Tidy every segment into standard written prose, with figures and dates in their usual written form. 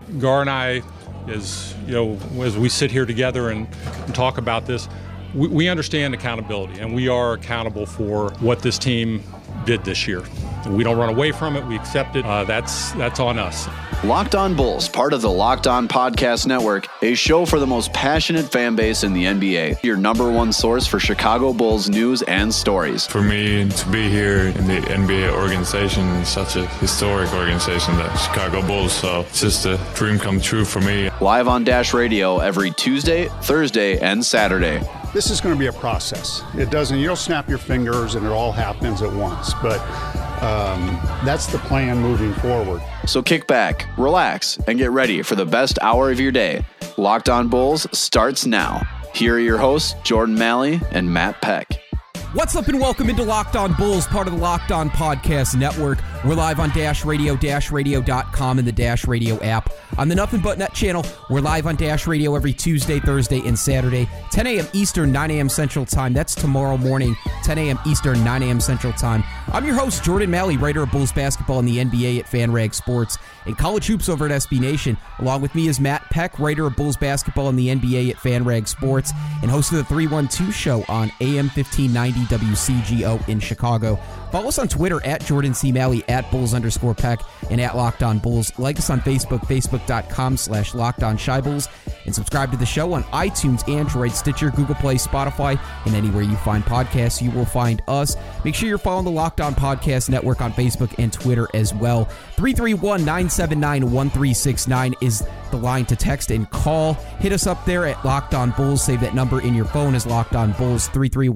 Gar and I, as we sit here together and talk about this, we understand accountability, and we are accountable for what this team did this year. We don't run away from it. We accept it. That's on us. Locked On Bulls, part of the Locked On Podcast Network, a show for the most passionate fan base in the NBA. Your number one source for Chicago Bulls news and stories. For me to be here in the NBA organization, such a historic organization, the Chicago Bulls, so it's just a dream come true for me. Live on Dash Radio every Tuesday, Thursday, and Saturday. This is going to be a process. You don't snap your fingers and it all happens at once, but that's the plan moving forward. So kick back, relax, and get ready for the best hour of your day. Locked On Bulls starts now. Here are your hosts, Jordan Malley and Matt Peck. What's up and welcome into Locked On Bulls, part of the Locked On Podcast Network. We're live on Dash Radio, DashRadio.com, and the Dash Radio app. On the Nothing But Net channel, we're live on Dash Radio every Tuesday, Thursday, and Saturday, 10 a.m. Eastern, 9 a.m. Central Time. That's tomorrow morning, 10 a.m. Eastern, 9 a.m. Central Time. I'm your host, Jordan Malley, writer of Bulls basketball in the NBA at FanRag Sports and College Hoops over at SB Nation. Along with me is Matt Peck, writer of Bulls basketball in the NBA at FanRag Sports and host of the 312 show on AM 1590 WCGO in Chicago. Follow us on Twitter at Jordan C. Malley, at Bulls_Peck, and at Locked On Bulls. Like us on Facebook, facebook.com/LockedOnShyBulls, and subscribe to the show on iTunes, Android, Stitcher, Google Play, Spotify, and anywhere you find podcasts, you will find us. Make sure you're following the Locked On Podcast Network on Facebook and Twitter as well. 331-979-1369 is the line to text and call. Hit us up there at Locked On Bulls. Save that number in your phone as Locked On Bulls,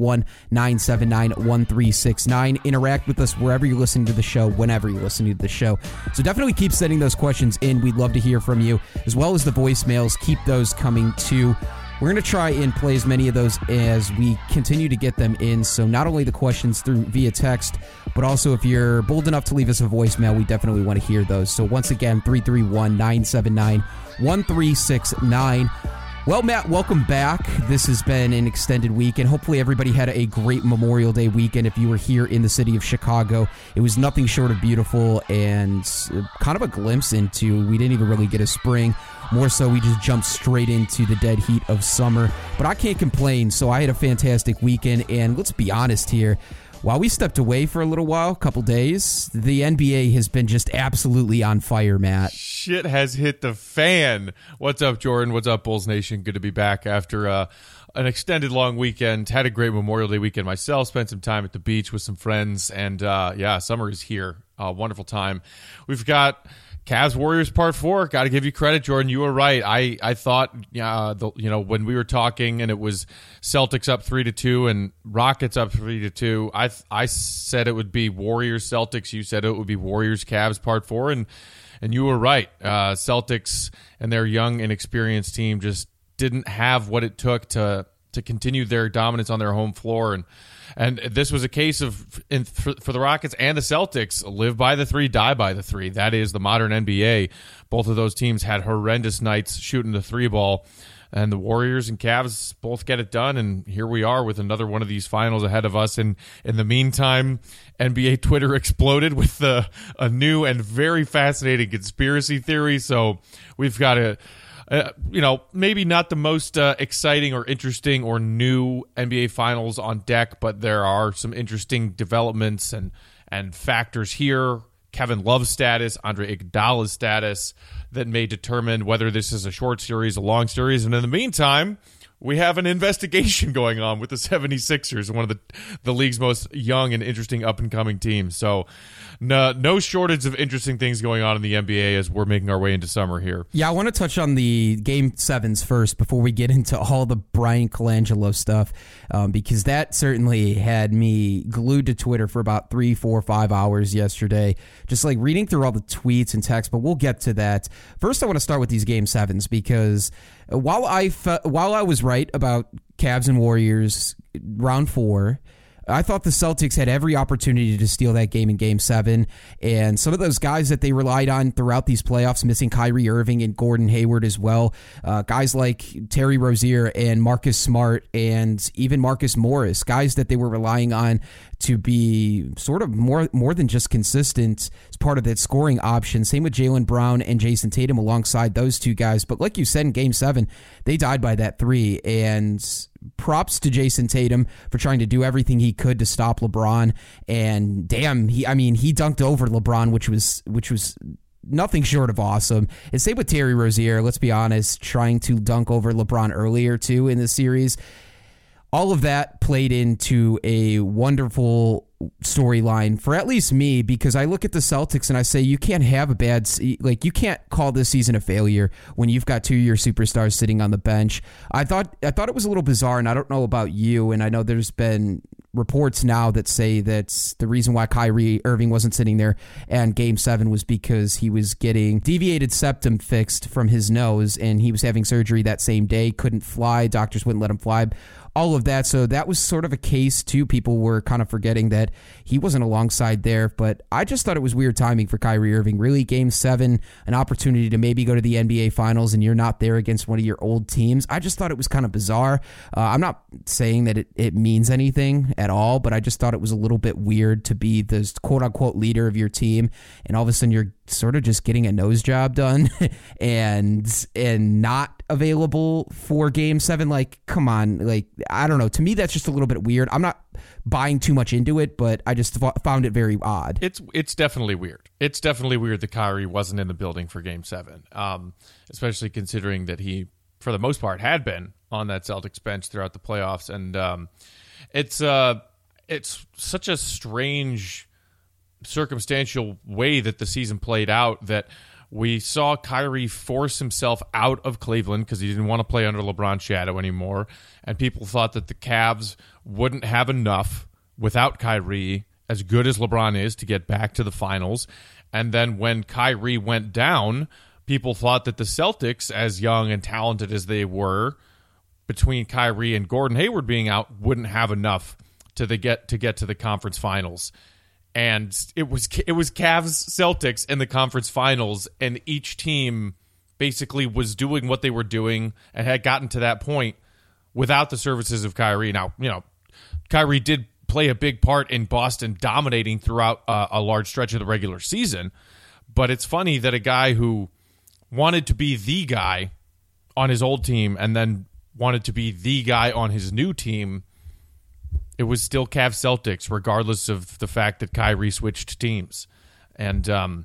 331-979-1369. Interact with us wherever you're listening to the show, whenever you're listening to the show. So definitely keep sending those questions in. We'd love to hear from you, as well as the voicemails. Keep those coming too. We're going to try and play as many of those as we continue to get them in. So not only the questions through via text, but also if you're bold enough to leave us a voicemail, we definitely want to hear those. So once again, 331-979-1369. Well, Matt, welcome back. This has been an extended week, and hopefully everybody had a great Memorial Day weekend. If you were here in the city of Chicago, it was nothing short of beautiful and kind of a glimpse into, we didn't even really get a spring. More so, we just jumped straight into the dead heat of summer. But I can't complain, so I had a fantastic weekend, and let's be honest here. While we stepped away for a little while, a couple days, the NBA has been just absolutely on fire, Matt. Shit has hit the fan. What's up, Jordan? What's up, Bulls Nation? Good to be back after an extended long weekend. Had a great Memorial Day weekend myself. Spent some time at the beach with some friends, and summer is here. Wonderful time. We've got Cavs Warriors Part 4. Got to give you credit, Jordan. You were right. I thought, when we were talking and it was Celtics up 3-2 and Rockets up 3-2, I said it would be Warriors Celtics. You said it would be Warriors Cavs Part 4, and you were right. Celtics and their young and experienced team just didn't have what it took to continue their dominance on their home floor, and this was a case of for the Rockets and the Celtics, live by the three, die by the three. That is the modern NBA. Both of those teams had horrendous nights shooting the three ball, and the Warriors and Cavs both get it done, and here we are with another one of these finals ahead of us. And in the meantime, NBA Twitter exploded with a new and very fascinating conspiracy theory. So we've got maybe not the most exciting or interesting or new NBA Finals on deck, but there are some interesting developments and factors here. Kevin Love's status, Andre Iguodala's status, that may determine whether this is a short series, a long series. And in the meantime, we have an investigation going on with the 76ers, one of the league's most young and interesting up-and-coming teams. So no shortage of interesting things going on in the NBA as we're making our way into summer here. Yeah, I want to touch on the Game 7s first before we get into all the Brian Colangelo stuff, because that certainly had me glued to Twitter for about 3, 4, 5 hours yesterday, just like reading through all the tweets and texts, but we'll get to that. First, I want to start with these Game 7s because while I was right about Cavs and Warriors round 4, I thought the Celtics had every opportunity to steal that game in Game 7, and some of those guys that they relied on throughout these playoffs, missing Kyrie Irving and Gordon Hayward as well, guys like Terry Rozier and Marcus Smart and even Marcus Morris, guys that they were relying on to be sort of more than just consistent as part of that scoring option. Same with Jaylen Brown and Jason Tatum alongside those two guys. But like you said, in Game 7, they died by that three. And props to Jason Tatum for trying to do everything he could to stop LeBron. And damn, he dunked over LeBron, which was nothing short of awesome. And same with Terry Rozier, let's be honest, trying to dunk over LeBron earlier too in this series. All of that played into a wonderful storyline for at least me, because I look at the Celtics and I say you can't have you can't call this season a failure when you've got two of your superstars sitting on the bench. I thought it was a little bizarre, and I don't know about you, and I know there's been reports now that say that the reason why Kyrie Irving wasn't sitting there and Game 7 was because he was getting deviated septum fixed from his nose, and he was having surgery that same day, couldn't fly, doctors wouldn't let him fly, all of that. So that was sort of a case too. People were kind of forgetting that he wasn't alongside there, but I just thought it was weird timing for Kyrie Irving. Really, Game 7, an opportunity to maybe go to the NBA Finals, and you're not there against one of your old teams. I just thought it was kind of bizarre. I'm not saying that it means anything at all, but I just thought it was a little bit weird to be the quote-unquote leader of your team, and all of a sudden you're sort of just getting a nose job done and not available for Game 7. Like, come on. Like, I don't know. To me, that's just a little bit weird. I'm not buying too much into it, but I just found it very odd. It's definitely weird. It's definitely weird that Kyrie wasn't in the building for Game 7, especially considering that he, for the most part, had been on that Celtics bench throughout the playoffs. And it's such a strange circumstantial way that the season played out that we saw Kyrie force himself out of Cleveland because he didn't want to play under LeBron's shadow anymore, and people thought that the Cavs wouldn't have enough without Kyrie, as good as LeBron is, to get back to the finals. And then when Kyrie went down, people thought that the Celtics, as young and talented as they were, between Kyrie and Gordon Hayward being out, wouldn't have enough to get to the conference finals. And it was Cavs Celtics in the conference finals, and each team basically was doing what they were doing and had gotten to that point without the services of Kyrie. Now, Kyrie did play a big part in Boston dominating throughout a large stretch of the regular season, but it's funny that a guy who wanted to be the guy on his old team and then wanted to be the guy on his new team, it was still Cavs Celtics, regardless of the fact that Kyrie switched teams. And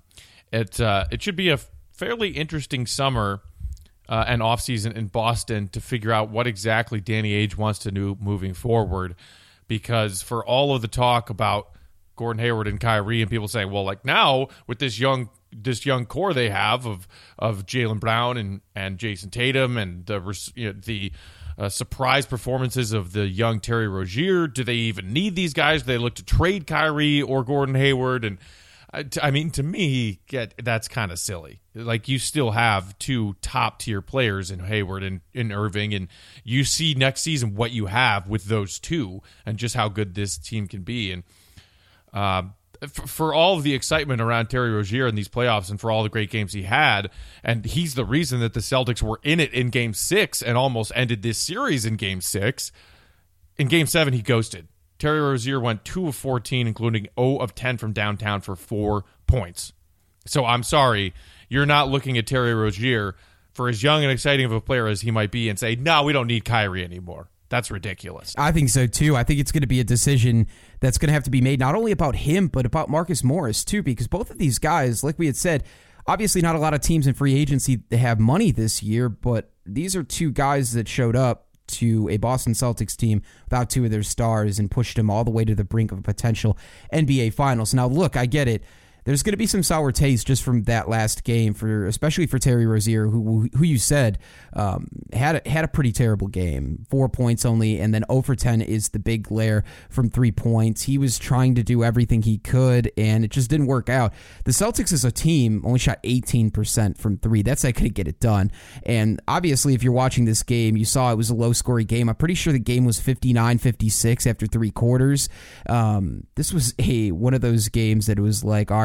it should be a fairly interesting summer and offseason in Boston to figure out what exactly Danny Ainge wants to do moving forward. Because for all of the talk about Gordon Hayward and Kyrie, and people saying, well, like now with this young core they have of Jaylen Brown and Jason Tatum and the surprise performances of the young Terry Rozier. Do they even need these guys? Do they look to trade Kyrie or Gordon Hayward? And to me, that's kind of silly. Like, you still have two top-tier players in Hayward and in Irving, and you see next season what you have with those two and just how good this team can be. And for all of the excitement around Terry Rozier in these playoffs and for all the great games he had, and he's the reason that the Celtics were in it in Game 6 and almost ended this series in Game 6. In Game 7, he ghosted. Terry Rozier went 2 of 14, including 0 of 10 from downtown for 4 points. So I'm sorry, you're not looking at Terry Rozier, for as young and exciting of a player as he might be, and say, no, we don't need Kyrie anymore. That's ridiculous. I think so, too. I think it's going to be a decision that's going to have to be made not only about him, but about Marcus Morris, too, because both of these guys, like we had said, obviously not a lot of teams in free agency that have money this year, but these are two guys that showed up to a Boston Celtics team without two of their stars and pushed them all the way to the brink of a potential NBA Finals. Now, look, I get it. There's going to be some sour taste just from that last game, especially for Terry Rozier, who you said had a pretty terrible game. 4 points only, and then 0 for 10 is the big glare from 3 points. He was trying to do everything he could, and it just didn't work out. The Celtics as a team only shot 18% from 3. That's how they couldn't get it done. And obviously, if you're watching this game, you saw it was a low-scoring game. I'm pretty sure the game was 59-56 after 3 quarters. This was one of those games that it was like, all right,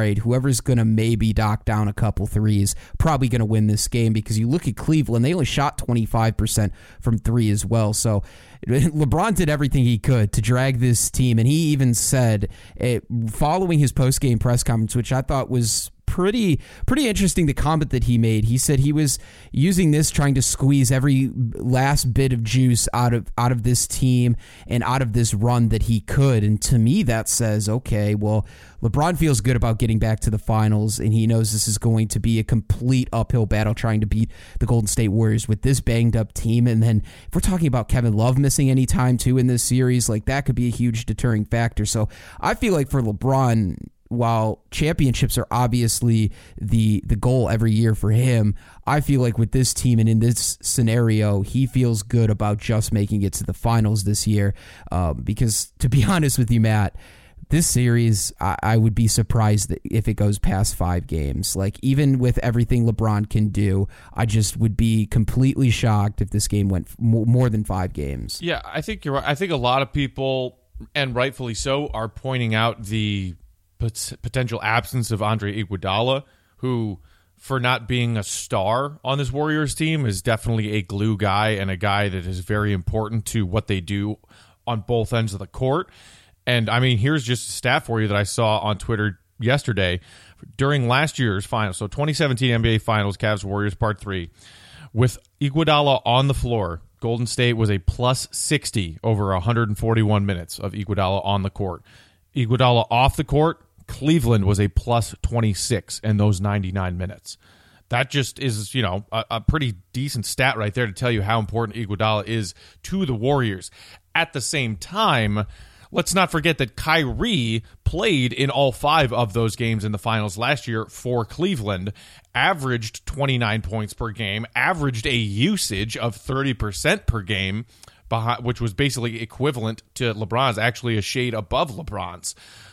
right? Whoever's going to maybe dock down a couple threes, probably going to win this game, because you look at Cleveland, they only shot 25% from three as well. So LeBron did everything he could to drag this team, and he even said, following his post-game press conference, which I thought was pretty interesting, the comment that he made. He said he was using this, trying to squeeze every last bit of juice out of this team and out of this run that he could. And to me, that says, okay, well, LeBron feels good about getting back to the finals, and he knows this is going to be a complete uphill battle trying to beat the Golden State Warriors with this banged up team. And then if we're talking about Kevin Love missing any time too in this series, like that could be a huge deterring factor. So I feel like for LeBron, while championships are obviously the goal every year for him, I feel like with this team and in this scenario, he feels good about just making it to the finals this year. Because to be honest with you, Matt, this series, I would be surprised if it goes past 5 games. Like, even with everything LeBron can do, I just would be completely shocked if this game went more than 5 games. Yeah, I think you're right. I think a lot of people, and rightfully so, are pointing out the potential absence of Andre Iguodala, who, for not being a star on this Warriors team, is definitely a glue guy and a guy that is very important to what they do on both ends of the court. And, I mean, here's just a stat for you that I saw on Twitter yesterday. During last year's finals, so 2017 NBA Finals, Cavs-Warriors Part 3, with Iguodala on the floor, Golden State was a plus 60 over 141 minutes of Iguodala on the court. Iguodala off the court, Cleveland was a plus 26 in those 99 minutes. That just is, a pretty decent stat right there to tell you how important Iguodala is to the Warriors. At the same time, let's not forget that Kyrie played in all 5 of those games in the finals last year for Cleveland, averaged 29 points per game, averaged a usage of 30% per game, which was basically equivalent to LeBron's, actually a shade above LeBron's.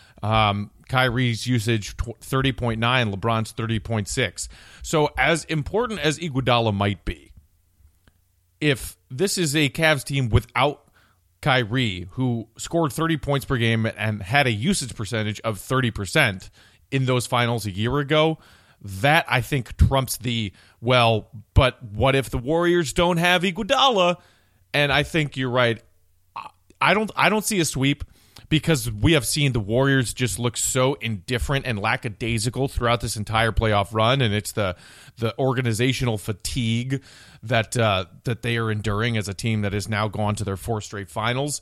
Kyrie's usage 30.9, LeBron's 30.6. So as important as Iguodala might be, if this is a Cavs team without Kyrie, who scored 30 points per game and had a usage percentage of 30% in those finals a year ago, that I think trumps but what if the Warriors don't have Iguodala? And I think you're right. I don't see a sweep, because we have seen the Warriors just look so indifferent and lackadaisical throughout this entire playoff run, and it's the organizational fatigue that they are enduring as a team that has now gone to their 4th straight finals.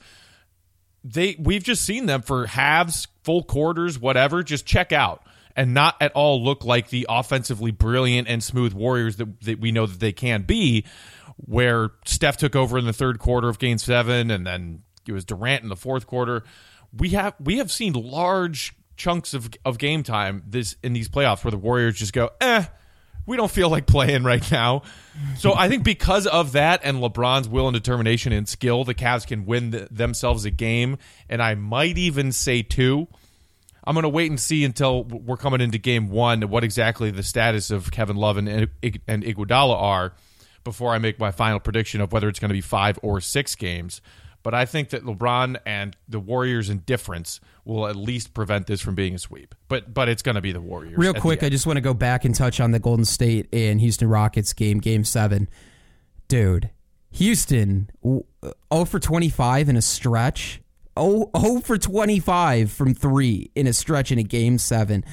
We've just seen them for halves, full quarters, whatever, just check out and not at all look like the offensively brilliant and smooth Warriors that we know that they can be, where Steph took over in the 3rd quarter of Game 7, and then it was Durant in the 4th quarter. We have seen large chunks of game time in these playoffs where the Warriors just go, we don't feel like playing right now. So I think because of that and LeBron's will and determination and skill, the Cavs can win themselves a game, and I might even say 2. I'm going to wait and see until we're coming into Game 1 what exactly the status of Kevin Love and Iguodala are before I make my final prediction of whether it's going to be 5 or 6 games. But I think that LeBron and the Warriors' indifference will at least prevent this from being a sweep. But it's going to be the Warriors. Real quick, I just want to go back and touch on the Golden State and Houston Rockets game 7. Dude, Houston, 0 for 25 in a stretch. 0 for 25 from 3 in a stretch in a Game 7.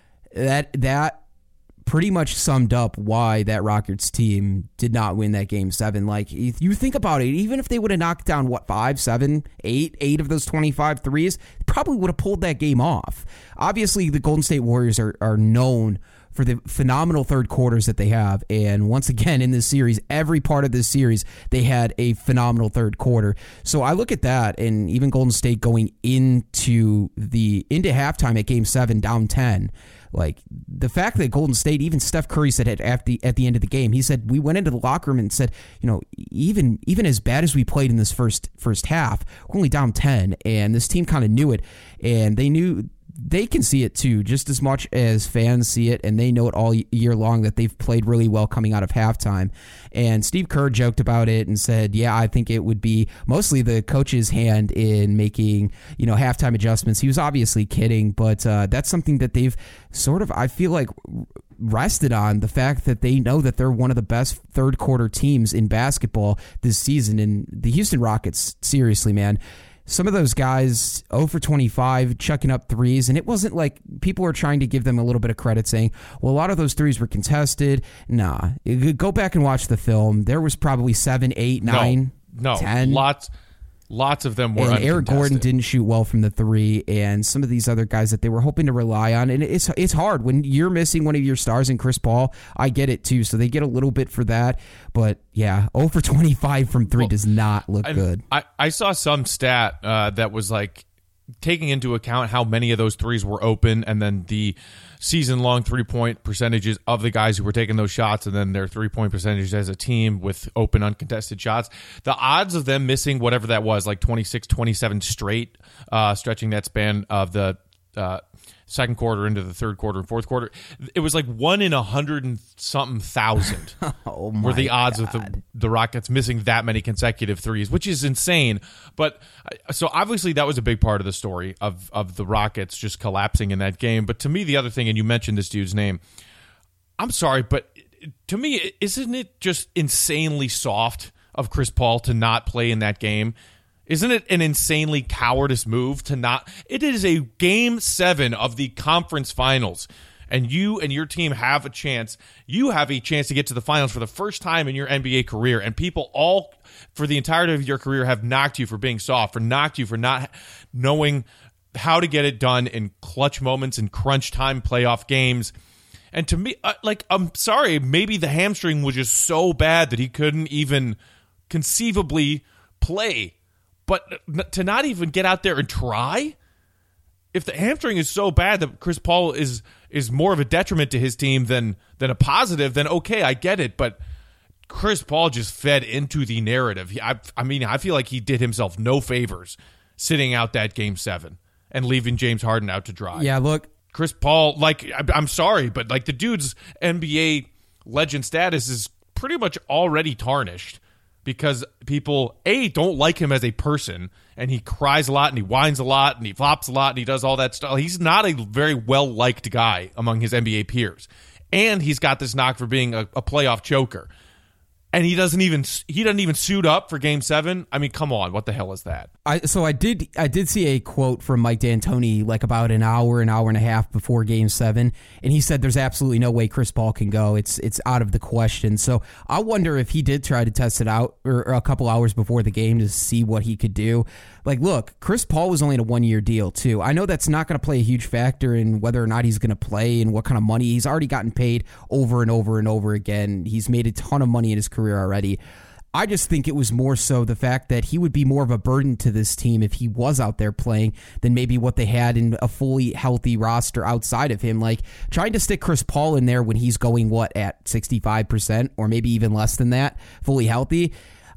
That pretty much summed up why that Rockets team did not win that Game 7. Like, if you think about it, even if they would have knocked down, 5, 7, 8 of those 25 threes, probably would have pulled that game off. Obviously, the Golden State Warriors are known for the phenomenal 3rd quarters that they have. And once again, in this series, every part of this series, they had a phenomenal 3rd quarter. So I look at that, and even Golden State going into halftime at Game 7 down 10, like, the fact that Golden State, even Steph Curry said it at the end of the game, he said, we went into the locker room and said, even as bad as we played in this first half, we're only down 10, and this team kind of knew it, and they knew they can see it too, just as much as fans see it, and they know it all year long that they've played really well coming out of halftime. And Steve Kerr joked about it and said, yeah, I think it would be mostly the coach's hand in making, halftime adjustments. He was obviously kidding, but that's something that they've sort of, I feel like, rested on, the fact that they know that they're one of the best third quarter teams in basketball this season. And the Houston Rockets, seriously, man, some of those guys 0 for 25 chucking up threes, and it wasn't like people were trying to give them a little bit of credit saying, well, a lot of those threes were contested. Nah, go back and watch the film. There was probably 7, 8, 9, 10. Lots of them were uncontested. uncontested. Eric Gordon didn't shoot well from the three, and some of these other guys that they were hoping to rely on. And it's hard when you're missing one of your stars in Chris Paul. I get it too, so they get a little bit for that. But yeah, 0 for 25 from three does not look good. I saw some stat that was like taking into account how many of those threes were open, and then the season-long three-point percentages of the guys who were taking those shots, and then their three-point percentages as a team with open, uncontested shots. The odds of them missing whatever that was, like 26, 27 straight, stretching that span of the second quarter into the third quarter and fourth quarter, it was like 1 in 100 and something thousand were the odds of the Rockets missing that many consecutive threes, which is insane. But so obviously that was a big part of the story of the Rockets just collapsing in that game. But to me, the other thing, and you mentioned this dude's name, I'm sorry, but to me, isn't it just insanely soft of Chris Paul to not play in that game? Isn't it an insanely cowardice move to not? It is a game 7 of the conference finals, and you and your team have a chance. You have a chance to get to the finals for the first time in your NBA career, and people all for the entirety of your career have knocked you for being soft, for knocked you for not knowing how to get it done in clutch moments and crunch time playoff games. And to me, I'm sorry, maybe the hamstring was just so bad that he couldn't even conceivably play. But to not even get out there and try? If the hamstring is so bad that Chris Paul is more of a detriment to his team than a positive, then okay, I get it. But Chris Paul just fed into the narrative. I feel like he did himself no favors sitting out that game 7 and leaving James Harden out to dry. Yeah, look. Chris Paul, I'm sorry, but the dude's NBA legend status is pretty much already tarnished. Because people, don't like him as a person, and he cries a lot, and he whines a lot, and he flops a lot, and he does all that stuff. He's not a very well-liked guy among his NBA peers. And he's got this knock for being a playoff choker. And he doesn't even suit up for Game 7. I mean, come on, what the hell is that? I did see a quote from Mike D'Antoni like about an hour and a half before Game 7, and he said there's absolutely no way Chris Paul can go. It's out of the question. So I wonder if he did try to test it out or a couple hours before the game to see what he could do. Like, look, Chris Paul was only in a 1-year deal too. I know that's not going to play a huge factor in whether or not he's going to play and what kind of money. He's already gotten paid over and over and over again. He's made a ton of money in his career already. I just think it was more so the fact that he would be more of a burden to this team if he was out there playing than maybe what they had in a fully healthy roster outside of him. Like, trying to stick Chris Paul in there when he's going, at 65% or maybe even less than that, fully healthy,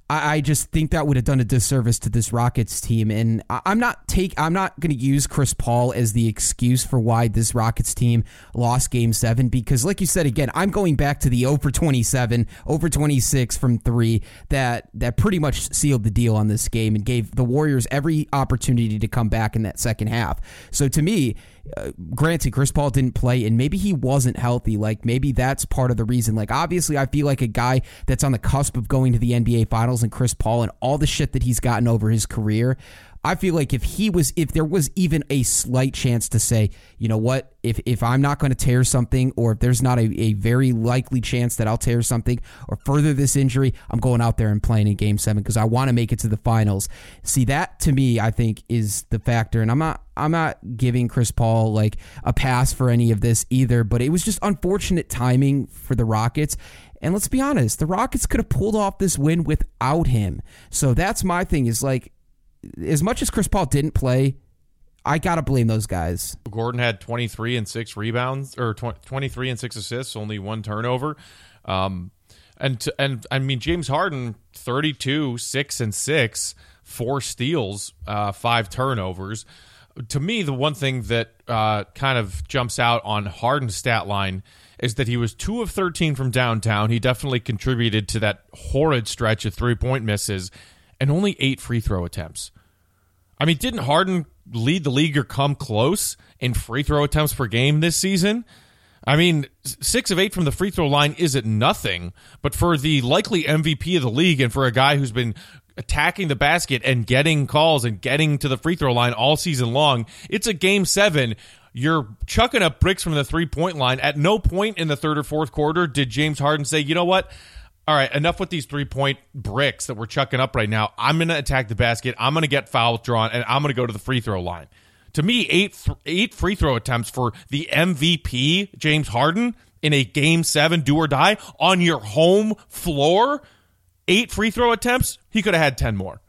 I just think that would have done a disservice to this Rockets team. And I'm not going to use Chris Paul as the excuse for why this Rockets team lost Game 7, because like you said, again, I'm going back to the 0 for 27, 0 for 26 from 3 that pretty much sealed the deal on this game and gave the Warriors every opportunity to come back in that second half. So to me, granted, Chris Paul didn't play, and maybe he wasn't healthy. Like, maybe that's part of the reason. Like, obviously, I feel like a guy that's on the cusp of going to the NBA Finals and Chris Paul and all the shit that he's gotten over his career, I feel like if there was even a slight chance to say, you know what, if I'm not going to tear something, or if there's not a very likely chance that I'll tear something or further this injury, I'm going out there and playing in Game 7 because I want to make it to the finals. See, that to me, I think, is the factor. And I'm not giving Chris Paul like a pass for any of this either, but it was just unfortunate timing for the Rockets. And let's be honest, the Rockets could have pulled off this win without him. So that's my thing, is like, as much as Chris Paul didn't play, I got to blame those guys. Gordon had 23 and 6 rebounds, or 23 and 6 assists, only 1 turnover. And I mean, James Harden, 32, 6 and 6, 4 steals, 5 turnovers. to me, the one thing that kind of jumps out on Harden's stat line is that he was 2 of 13 from downtown. He definitely contributed to that horrid stretch of 3-point misses and only 8 free throw attempts. I mean, didn't Harden lead the league or come close in free throw attempts per game this season? I mean, 6 of 8 from the free throw line isn't nothing, but for the likely MVP of the league and for a guy who's been attacking the basket and getting calls and getting to the free throw line all season long, it's a Game 7. You're chucking up bricks from the 3-point line. At no point in the third or fourth quarter did James Harden say, you know what? All right, enough with these 3-point bricks that we're chucking up right now. I'm going to attack the basket. I'm going to get foul drawn, and I'm going to go to the free throw line. To me, eight free throw attempts for the MVP, James Harden, in a Game 7 do or die on your home floor. 8 free throw attempts. He could have had 10 more.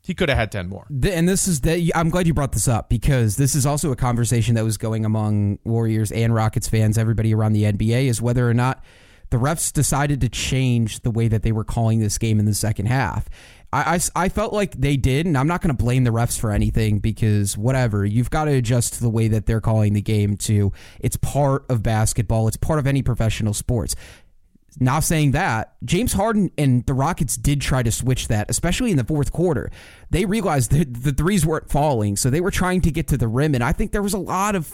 And this is I'm glad you brought this up, because this is also a conversation that was going among Warriors and Rockets fans, everybody around the NBA, is whether or not the refs decided to change the way that they were calling this game in the second half. I felt like they did, and I'm not going to blame the refs for anything, because whatever, you've got to adjust to the way that they're calling the game too. It's part of basketball. It's part of any professional sports. Now saying that, James Harden and the Rockets did try to switch that, especially in the fourth quarter. They realized that the threes weren't falling, so they were trying to get to the rim, and I think there was a lot of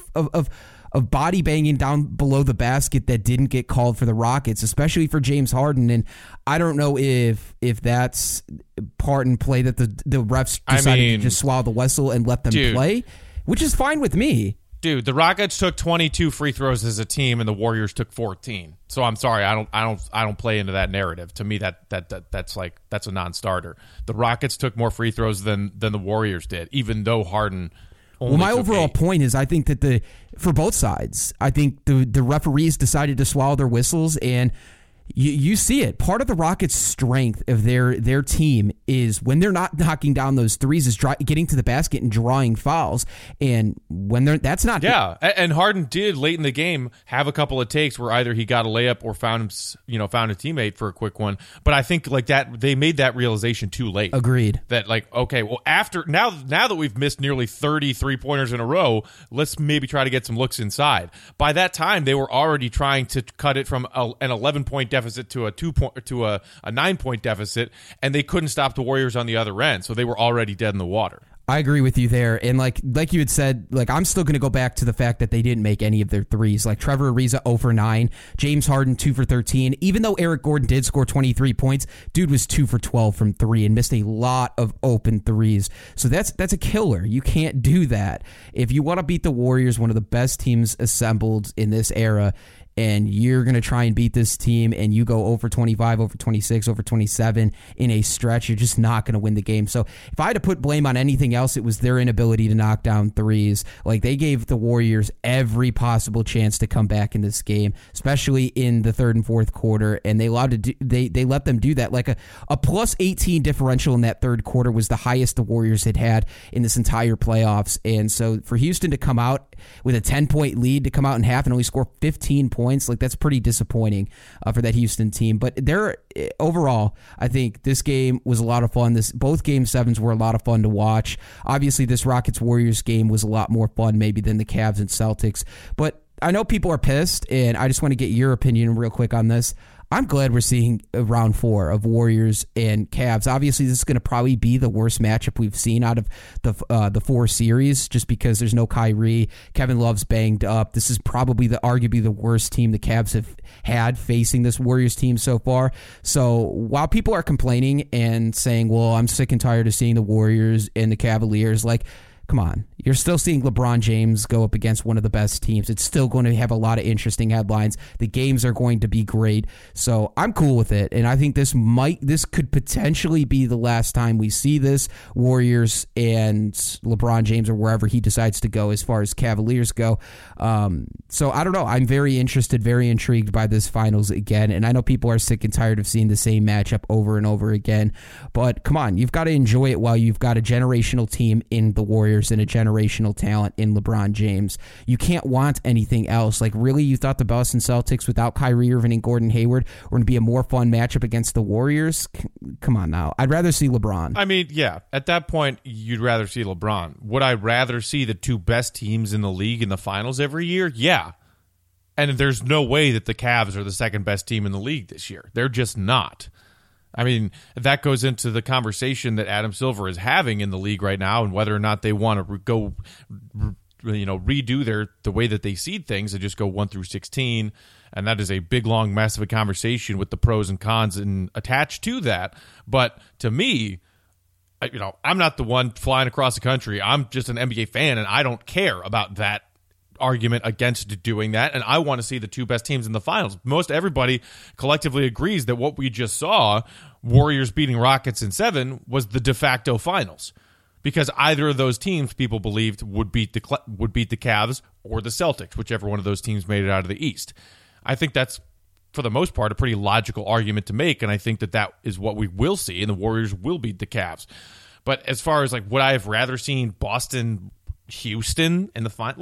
body banging down below the basket that didn't get called for the Rockets, especially for James Harden. And I don't know if that's part in play that the refs decided to just swallow the whistle and let them play, which is fine with me. Dude, the Rockets took 22 free throws as a team, and the Warriors took 14. So I'm sorry, I don't play into that narrative. To me, that's a non-starter. The Rockets took more free throws than the Warriors did, even though Harden. Well, my overall point is, I think that for both sides, I think the referees decided to swallow their whistles, and you see it. Part of the Rockets' strength of their team is when they're not knocking down those threes, is getting to the basket and drawing fouls. And when that's not, and Harden did late in the game have a couple of takes where either he got a layup or found a teammate for a quick one. But I think like that they made that realization too late. Agreed. That like, okay, well, after now that we've missed nearly 30 3-pointers in a row, let's maybe try to get some looks inside. By that time, they were already trying to cut it from an 11-point deficit to a 9-point deficit, and they couldn't stop the Warriors on the other end, so they were already dead in the water. I agree with you there, and like you had said, like I'm still going to go back to the fact that they didn't make any of their threes. Like Trevor Ariza 0 for 9, James Harden 2 for 13. Even though Eric Gordon did score 23 points, dude was 2 for 12 from 3 and missed a lot of open threes. So that's a killer. You can't do that if you want to beat the Warriors, one of the best teams assembled in this era. And you're going to try and beat this team, and you go over 25, over 26, over 27 in a stretch, you're just not going to win the game. So if I had to put blame on anything else, it was their inability to knock down threes. Like, they gave the Warriors every possible chance to come back in this game, especially in the third and fourth quarter, and they let them do that. Like a plus 18 differential in that third quarter was the highest the Warriors had in this entire playoffs. And so for Houston to come out with a 10-point lead, to come out in half and only score 15 points, like that's pretty disappointing for that Houston team. But overall, I think this game was a lot of fun. Both Game 7s were a lot of fun to watch. Obviously, this Rockets-Warriors game was a lot more fun maybe than the Cavs and Celtics. But I know people are pissed, and I just want to get your opinion real quick on this. I'm glad we're seeing round 4 of Warriors and Cavs. Obviously, this is going to probably be the worst matchup we've seen out of the 4 series, just because there's no Kyrie. Kevin Love's banged up. This is probably arguably the worst team the Cavs have had facing this Warriors team so far. So while people are complaining and saying, well, I'm sick and tired of seeing the Warriors and the Cavaliers, like, come on. You're still seeing LeBron James go up against one of the best teams. It's still going to have a lot of interesting headlines. The games are going to be great. So I'm cool with it. And I think this could potentially be the last time we see this. Warriors and LeBron James, or wherever he decides to go as far as Cavaliers go. So I don't know. I'm very interested, very intrigued by this finals again. And I know people are sick and tired of seeing the same matchup over and over again. But come on, you've got to enjoy it while you've got a generational team in the Warriors players and a generational talent in LeBron James. You can't want anything else. Like, really, you thought the Boston Celtics without Kyrie Irving and Gordon Hayward were going to be a more fun matchup against the Warriors? Come on now. I'd rather see LeBron. I mean, yeah, at that point, you'd rather see LeBron. Would I rather see the two best teams in the league in the finals every year? Yeah. And there's no way that the Cavs are the second best team in the league this year. They're just not. I mean, that goes into the conversation that Adam Silver is having in the league right now, and whether or not they want to go, redo the way that they seed things and just go 1 through 16. And that is a big, long, mess of a conversation with the pros and cons attached to that. But to me, I'm not the one flying across the country. I'm just an NBA fan, and I don't care about that argument against doing that, and I want to see the two best teams in the finals. Most everybody collectively agrees that what we just saw, Warriors beating Rockets in 7, was the de facto finals, because either of those teams people believed would beat the Cavs or the Celtics, whichever one of those teams made it out of the East. I think that's, for the most part, a pretty logical argument to make, and I think that is what we will see, and the Warriors will beat the Cavs. But as far as would I have rather seen Boston Houston in the final?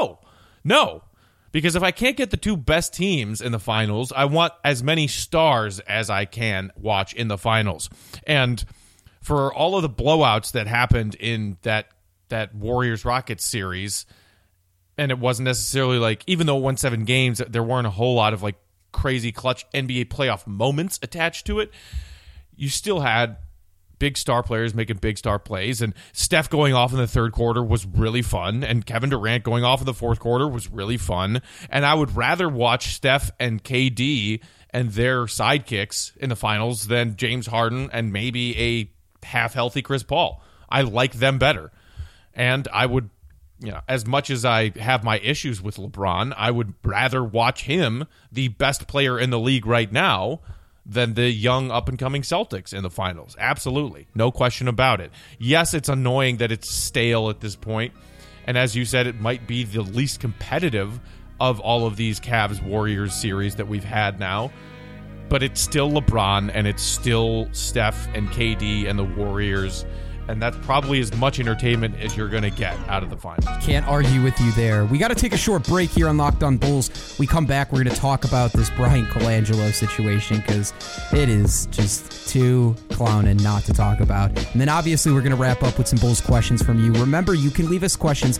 No. Because if I can't get the two best teams in the finals, I want as many stars as I can watch in the finals. And for all of the blowouts that happened in that Warriors-Rockets series, and it wasn't necessarily even though it won 7 games, there weren't a whole lot of crazy clutch NBA playoff moments attached to it. You still had big star players making big star plays, and Steph going off in the third quarter was really fun, and Kevin Durant going off in the fourth quarter was really fun. And I would rather watch Steph and KD and their sidekicks in the finals than James Harden and maybe a half-healthy Chris Paul. I like them better. And I would, as much as I have my issues with LeBron, I would rather watch him, the best player in the league right now, than the young up-and-coming Celtics in the finals. Absolutely. No question about it. Yes, it's annoying that it's stale at this point, and as you said, it might be the least competitive of all of these Cavs-Warriors series that we've had now, but it's still LeBron, and it's still Steph and KD and the Warriors, and that's probably as much entertainment as you're going to get out of the finals. Can't argue with you there. We got to take a short break here on Locked On Bulls. We come back, we're going to talk about this Bryan Colangelo situation, because it is just too clowning not to talk about. And then obviously we're going to wrap up with some Bulls questions from you. Remember, you can leave us questions,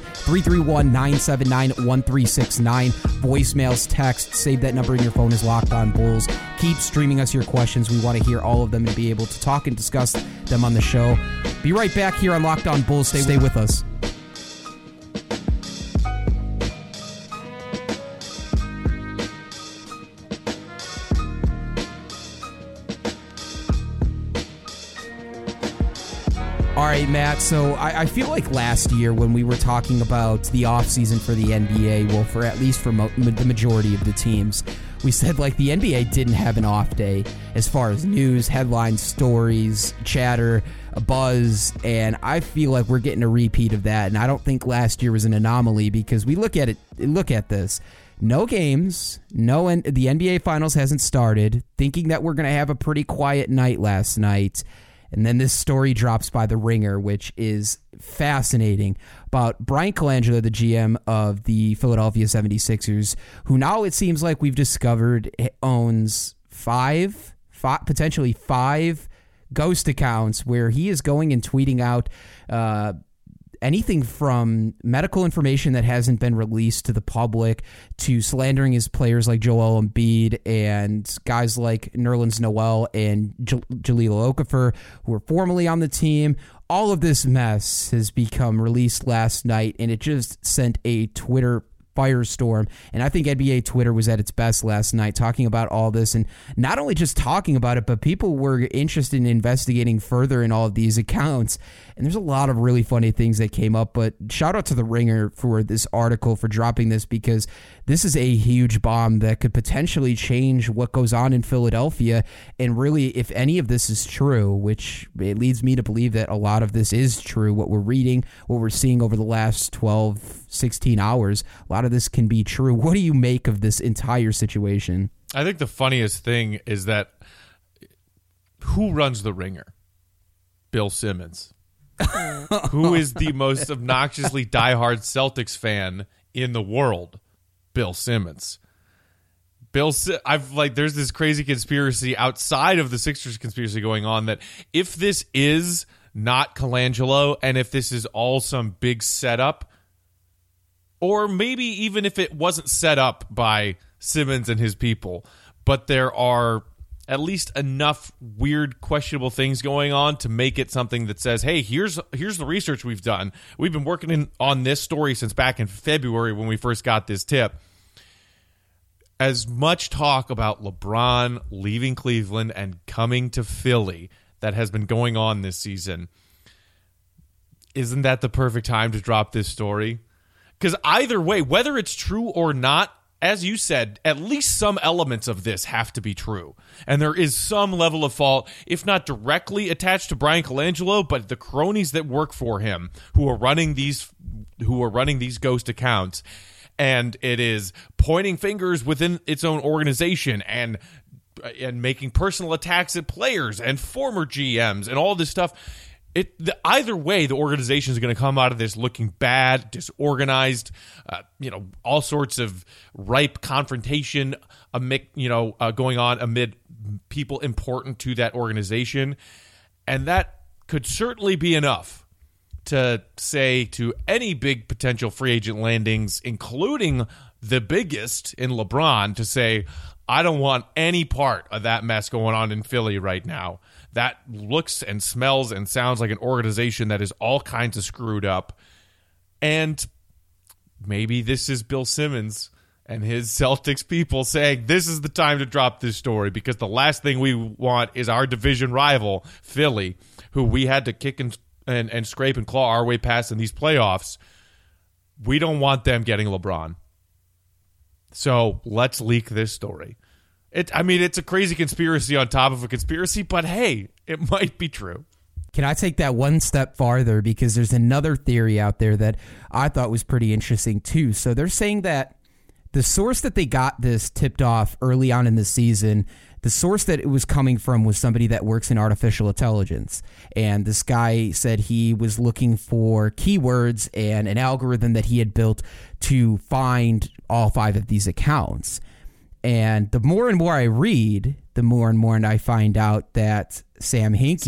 331-979-1369. Voicemails, text, save that number in your phone as Locked On Bulls. Keep streaming us your questions. We want to hear all of them and be able to talk and discuss them on the show. Be right back here on Locked On Bulls. Stay with us. All right, Matt, so I feel like last year when we were talking about the offseason for the NBA, well, for at least for the majority of the teams, we said the NBA didn't have an off day as far as news, headlines, stories, chatter, a buzz, and I feel like we're getting a repeat of that, and I don't think last year was an anomaly, because we look at this. No games, the NBA Finals hasn't started, thinking that we're going to have a pretty quiet night last night. And then this story drops by The Ringer, which is fascinating, about Bryan Colangelo, the GM of the Philadelphia 76ers, who now it seems like we've discovered owns potentially five ghost accounts where he is going and tweeting out anything from medical information that hasn't been released to the public to slandering his players like Joel Embiid and guys like Nerlens Noel and Jahlil Okafor, who were formerly on the team. All of this mess has become released last night, and it just sent a Twitter firestorm. And I think NBA Twitter was at its best last night talking about all this, and not only just talking about it, but people were interested in investigating further in all of these accounts. And there's a lot of really funny things that came up, but shout out to The Ringer for this article, for dropping this, because this is a huge bomb that could potentially change what goes on in Philadelphia. And really, if any of this is true, which it leads me to believe that a lot of this is true, what we're reading, what we're seeing over the last 12, 16 hours, a lot of this can be true. What do you make of this entire situation? I think the funniest thing is that who runs The Ringer? Bill Simmons. Who is the most obnoxiously diehard Celtics fan in the world? Bill Simmons. There's this crazy conspiracy outside of the Sixers conspiracy going on that if this is not Colangelo and if this is all some big setup, or maybe even if it wasn't set up by Simmons and his people, but there are at least enough weird, questionable things going on to make it something that says, hey, here's the research we've done. We've been working on this story since back in February when we first got this tip. As much talk about LeBron leaving Cleveland and coming to Philly that has been going on this season, isn't that the perfect time to drop this story? Because either way, whether it's true or not, as you said, at least some elements of this have to be true. And there is some level of fault, if not directly attached to Brian Colangelo, but the cronies that work for him who are running these ghost accounts. And it is pointing fingers within its own organization and making personal attacks at players and former GMs and all this stuff. Either way, the organization is going to come out of this looking bad, disorganized, all sorts of ripe confrontation, going on amid people important to that organization. And that could certainly be enough to say to any big potential free agent landings, including the biggest in LeBron, to say, I don't want any part of that mess going on in Philly right now. That looks and smells and sounds like an organization that is all kinds of screwed up. And maybe this is Bill Simmons and his Celtics people saying, this is the time to drop this story, because the last thing we want is our division rival, Philly, who we had to kick and scrape and claw our way past in these playoffs. We don't want them getting LeBron. So let's leak this story. It's a crazy conspiracy on top of a conspiracy, but hey, it might be true. Can I take that one step farther? Because there's another theory out there that I thought was pretty interesting too. So they're saying that the source that they got this tipped off early on in the season, the source that it was coming from was somebody that works in artificial intelligence. And this guy said he was looking for keywords and an algorithm that he had built to find all 5 of these accounts. And the more and more I read, the more and more I find out that Sam Hinkie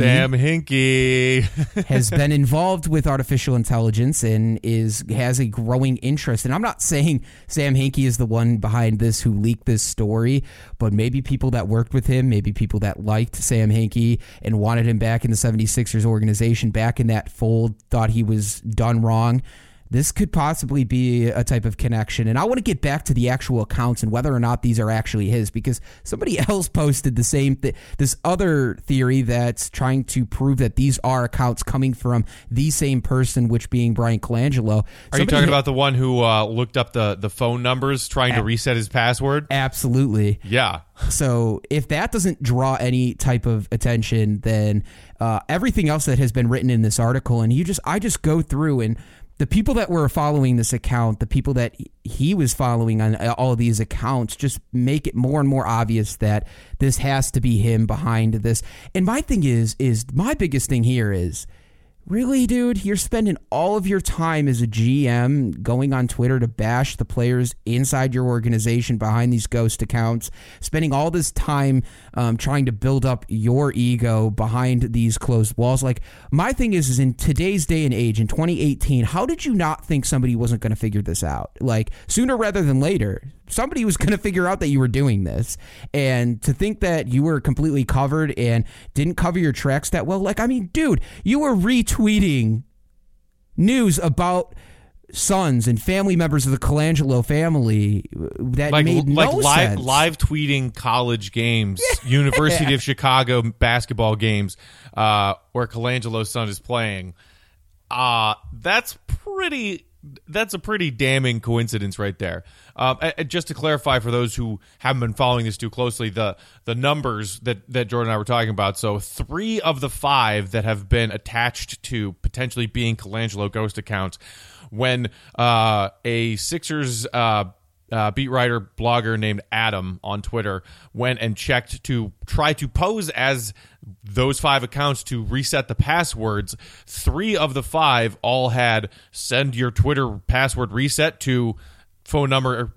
has been involved with artificial intelligence and has a growing interest. And I'm not saying Sam Hinkie is the one behind this who leaked this story, but maybe people that worked with him, maybe people that liked Sam Hinkie and wanted him back in the 76ers organization, back in that fold, thought he was done wrong. This could possibly be a type of connection. And I want to get back to the actual accounts and whether or not these are actually his, because somebody else posted the same this other theory that's trying to prove that these are accounts coming from the same person, which being Brian Colangelo. Are you talking about the one who looked up the phone numbers trying to reset his password? Absolutely. Yeah. So if that doesn't draw any type of attention, then everything else that has been written in this article, and I just go through, and the people that were following this account, the people that he was following on all of these accounts, just make it more and more obvious that this has to be him behind this. And my thing is my biggest thing here is, really, dude, you're spending all of your time as a GM going on Twitter to bash the players inside your organization behind these ghost accounts, spending all this time trying to build up your ego behind these closed walls. Like, my thing is in today's day and age, in 2018, how did you not think somebody wasn't going to figure this out? Like, sooner rather than later, somebody was going to figure out that you were doing this. And to think that you were completely covered and didn't cover your tracks that well, dude, you were retweeting news about sons and family members of the Colangelo family that made no sense. Live tweeting college games, University of Chicago basketball games where Colangelo's son is playing. That's a pretty damning coincidence right there. Just to clarify for those who haven't been following this too closely, the numbers that Jordan and I were talking about. So 3 of the 5 that have been attached to potentially being Colangelo ghost accounts. When a Sixers beat writer blogger named Adam on Twitter went and checked to try to pose as those 5 accounts to reset the passwords. 3 of the 5 all had send your Twitter password reset to phone number,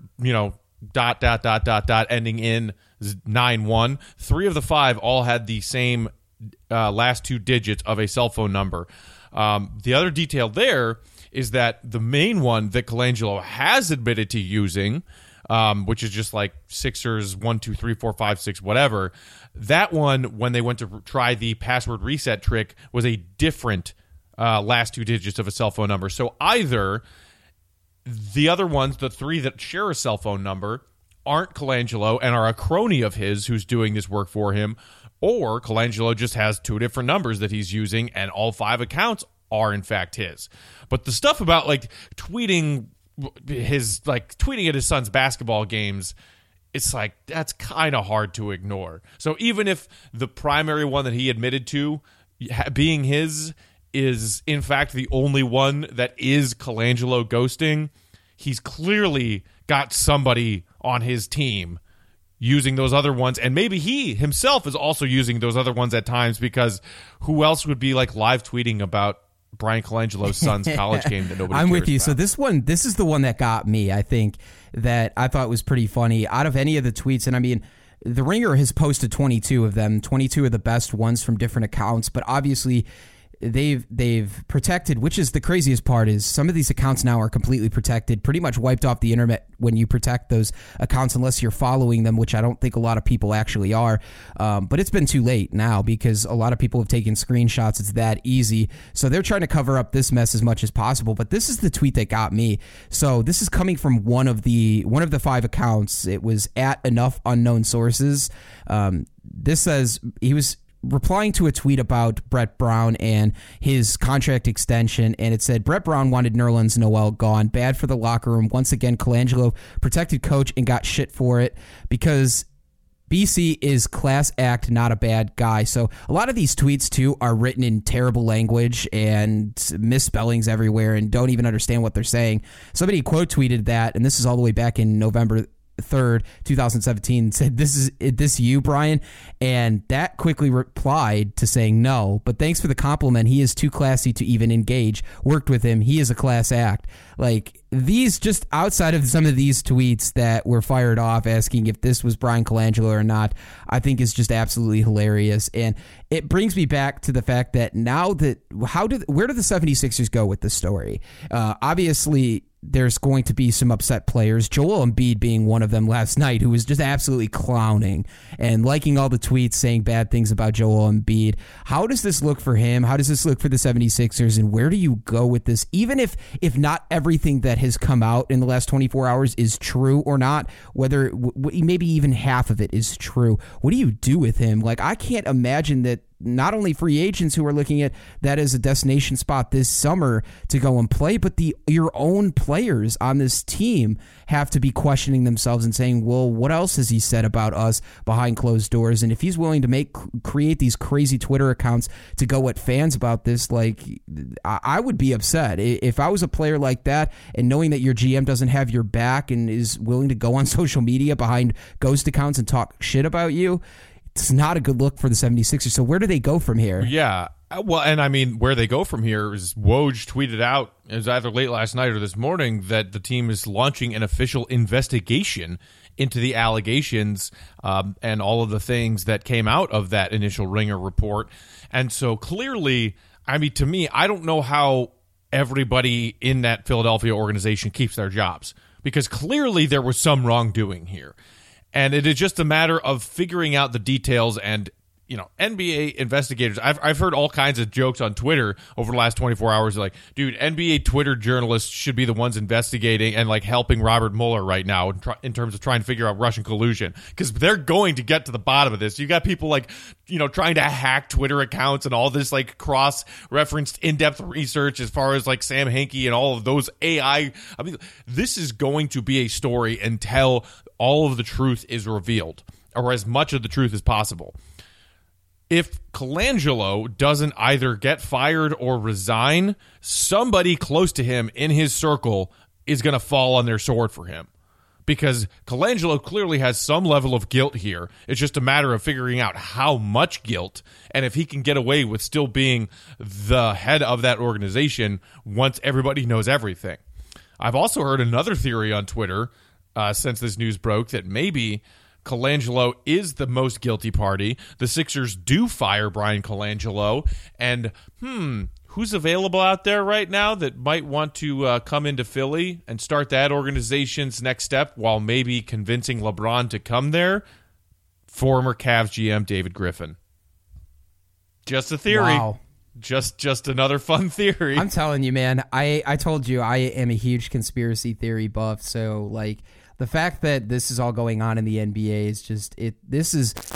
ending in 91. 3 of the 5 all had the same last 2 digits of a cell phone number. The other detail there is that the main one that Colangelo has admitted to using, which is just like Sixers 1, 2, 3, 4, 5, 6, whatever, that one, when they went to try the password reset trick, was a different last 2 digits of a cell phone number. So either the other ones, the 3 that share a cell phone number, aren't Colangelo and are a crony of his who's doing this work for him, or Colangelo just has 2 different numbers that he's using and all 5 accounts are in fact his. But the stuff about tweeting at his son's basketball games, it's like that's kind of hard to ignore. So even if the primary one that he admitted to being his is in fact the only one that is Colangelo ghosting, he's clearly got somebody on his team using those other ones, and maybe he himself is also using those other ones at times, because who else would be live tweeting about Brian Colangelo's son's college game that nobody I'm cares with you. about? So this is the one that got me, I think, that I thought was pretty funny out of any of the tweets. And I mean, The Ringer has posted 22 of them, 22 of the best ones from different accounts, but obviously they've protected, which is the craziest part, is some of these accounts now are completely protected, pretty much wiped off the internet when you protect those accounts, unless you're following them, which I don't think a lot of people actually are. But it's been too late now because a lot of people have taken screenshots. It's that easy. So they're trying to cover up this mess as much as possible. But this is the tweet that got me. So this is coming from one of the 5 accounts. It was at Enough Unknown Sources. This says he was replying to a tweet about Brett Brown and his contract extension, and it said, Brett Brown wanted Nerlens Noel gone. Bad for the locker room. Once again, Colangelo protected coach and got shit for it because BC is class act, not a bad guy. So a lot of these tweets, too, are written in terrible language and misspellings everywhere and don't even understand what they're saying. Somebody quote tweeted that, and this is all the way back in November 3rd, 2017, said, this you, Brian? And that quickly replied to saying no, but thanks for the compliment. He is too classy to even engage. Worked with him. He is a class act. These, just outside of some of these tweets that were fired off asking if this was Brian Colangelo or not, I think is just absolutely hilarious. And it brings me back to the fact that now that where do the 76ers go with this story? Obviously, there's going to be some upset players, Joel Embiid being one of them last night, who was just absolutely clowning and liking all the tweets saying bad things about Joel Embiid. How does this look for him? How does this look for the 76ers? And where do you go with this? Even if not everything that has come out in the last 24 hours is true or not, whether maybe even half of it is true, what do you do with him? I can't imagine that not only free agents who are looking at that as a destination spot this summer to go and play, but your own players on this team have to be questioning themselves and saying, well, what else has he said about us behind closed doors? And if he's willing to create these crazy Twitter accounts to go at fans about this, I would be upset. If I was a player like that and knowing that your GM doesn't have your back and is willing to go on social media behind ghost accounts and talk shit about you, it's not a good look for the 76ers. So where do they go from here? Yeah. Well, and I mean, where they go from here is Woj tweeted out, it was either late last night or this morning, that the team is launching an official investigation into the allegations and all of the things that came out of that initial Ringer report. And so clearly, I mean, to me, I don't know how everybody in that Philadelphia organization keeps their jobs, because clearly there was some wrongdoing here. And it is just a matter of figuring out the details. And, NBA investigators, I've heard all kinds of jokes on Twitter over the last 24 hours. Dude, NBA Twitter journalists should be the ones investigating and helping Robert Mueller right now in terms of trying to figure out Russian collusion, because they're going to get to the bottom of this. You got people trying to hack Twitter accounts and all this cross-referenced in-depth research as far as Sam Hinkie and all of those AI. I mean, this is going to be a story until all of the truth is revealed, or as much of the truth as possible. If Colangelo doesn't either get fired or resign, somebody close to him in his circle is going to fall on their sword for him. because Colangelo clearly has some level of guilt here. It's just a matter of figuring out how much guilt and if he can get away with still being the head of that organization once everybody knows everything. I've also heard another theory on Twitter since this news broke that maybe Colangelo is the most guilty party. The Sixers do fire Brian Colangelo, and who's available out there right now that might want to come into Philly and start that organization's next step while maybe convincing LeBron to come there? Former Cavs GM David Griffin. Just a theory. Wow. Just another fun theory. I'm telling you, man, I told you I am a huge conspiracy theory buff, so like the fact that this is all going on in the NBA is just this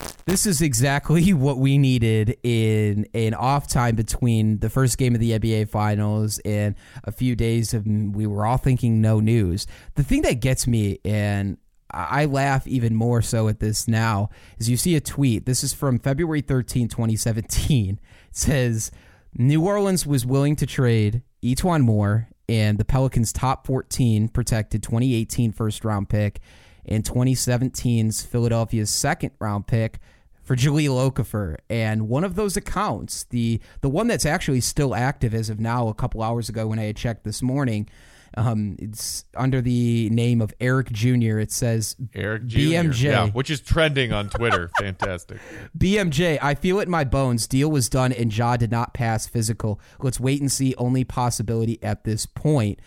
is exactly what we needed in an off time between the first game of the NBA Finals and a few days of we were all thinking no news. The thing that gets me, and I laugh even more so at this now, is you see a tweet. This is from February 13, 2017. It says, New Orleans was willing to trade Etuan Moore and the Pelicans' top 14 protected 2018 first-round pick and 2017's Philadelphia's second-round pick for Jahlil Okafor. And one of those accounts, the one that's actually still active as of now, a couple hours ago when I had checked this morning, it's under the name of Eric Jr. It says Eric Jr. BMJ. Yeah, which is trending on Twitter. Fantastic. BMJ, I feel it in my bones. Deal was done and Ja did not pass physical. Let's wait and see. Only possibility at this point.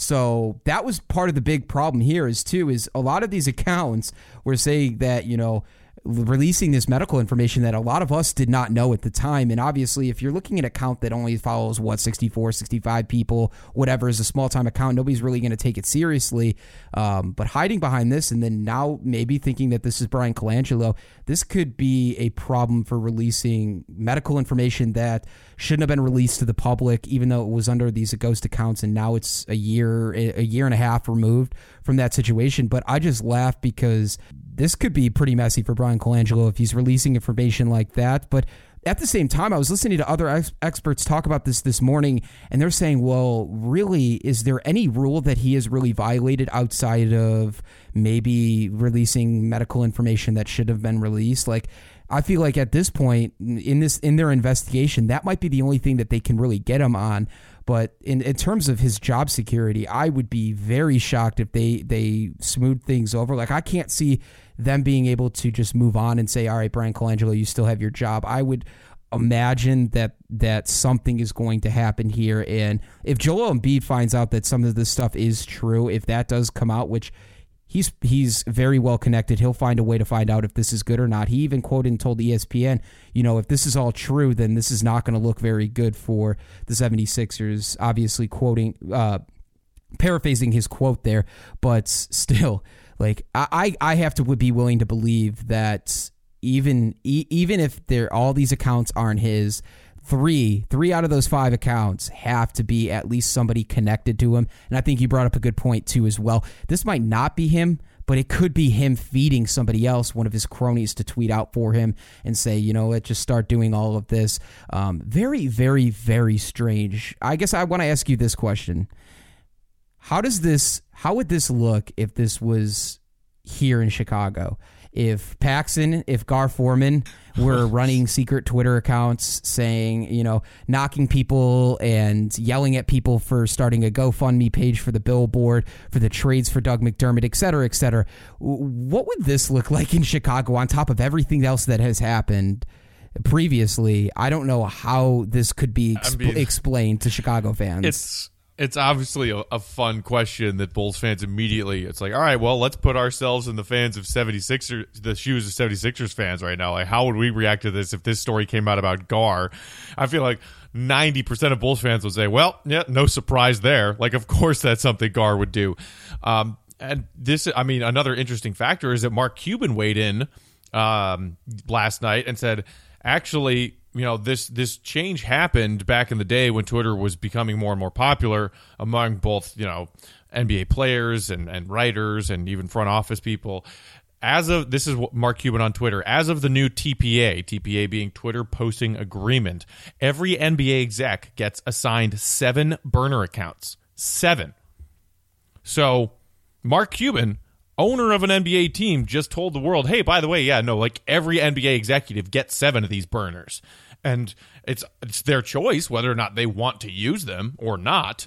So that was part of the big problem here is a lot of these accounts were saying that, releasing this medical information that a lot of us did not know at the time. And obviously, if you're looking at an account that only follows, 64, 65 people, whatever, is a small-time account, nobody's really going to take it seriously. But hiding behind this and then now maybe thinking that this is Brian Colangelo, this could be a problem for releasing medical information that shouldn't have been released to the public, even though it was under these ghost accounts, and now it's a year and a half removed from that situation. But I just laugh because this could be pretty messy for Brian Colangelo if he's releasing information like that. But at the same time, I was listening to other experts talk about this morning, and they're saying, well, really, is there any rule that he has really violated outside of maybe releasing medical information that should have been released? Like, I feel like at this point in their investigation, that might be the only thing that they can really get him on. But in terms of his job security, I would be very shocked if they smooth things over. Like, I can't see them being able to just move on and say, all right, Brian Colangelo, you still have your job. I would imagine that something is going to happen here. And if Joel Embiid finds out that some of this stuff is true, if that does come out, which he's very well connected, he'll find a way to find out if this is good or not. He even quoted and told ESPN, if this is all true, then this is not going to look very good for the 76ers, obviously paraphrasing his quote there, but still, like, I have to be willing to believe that even if all these accounts aren't his, three out of those 5 accounts have to be at least somebody connected to him. And I think you brought up a good point too as well. This might not be him, but it could be him feeding somebody else, one of his cronies, to tweet out for him and say, let's just start doing all of this. Very, very, very strange. I guess I want to ask you this question. How would this look if this was here in Chicago? If Paxson, if Gar Forman were running secret Twitter accounts saying, knocking people and yelling at people for starting a GoFundMe page for the billboard, for the trades for Doug McDermott, et cetera, what would this look like in Chicago on top of everything else that has happened previously? I don't know how this could be explained to Chicago fans. It's obviously a fun question that Bulls fans immediately, it's like, all right, well, let's put ourselves in the shoes of 76ers fans right now. Like, how would we react to this if this story came out about Gar? I feel like 90% of Bulls fans would say, well, yeah, no surprise there. Like, of course that's something Gar would do. And this, another interesting factor is that Mark Cuban weighed in last night and said, actually, this change happened back in the day when Twitter was becoming more and more popular among both, NBA players and writers and even front office people. This is what Mark Cuban on Twitter, as of the new TPA being Twitter Posting Agreement, every NBA exec gets assigned 7 burner accounts. 7. So Mark Cuban owner of an NBA team just told the world, hey, by the way, like every NBA executive gets 7 of these burners. And it's their choice whether or not they want to use them or not.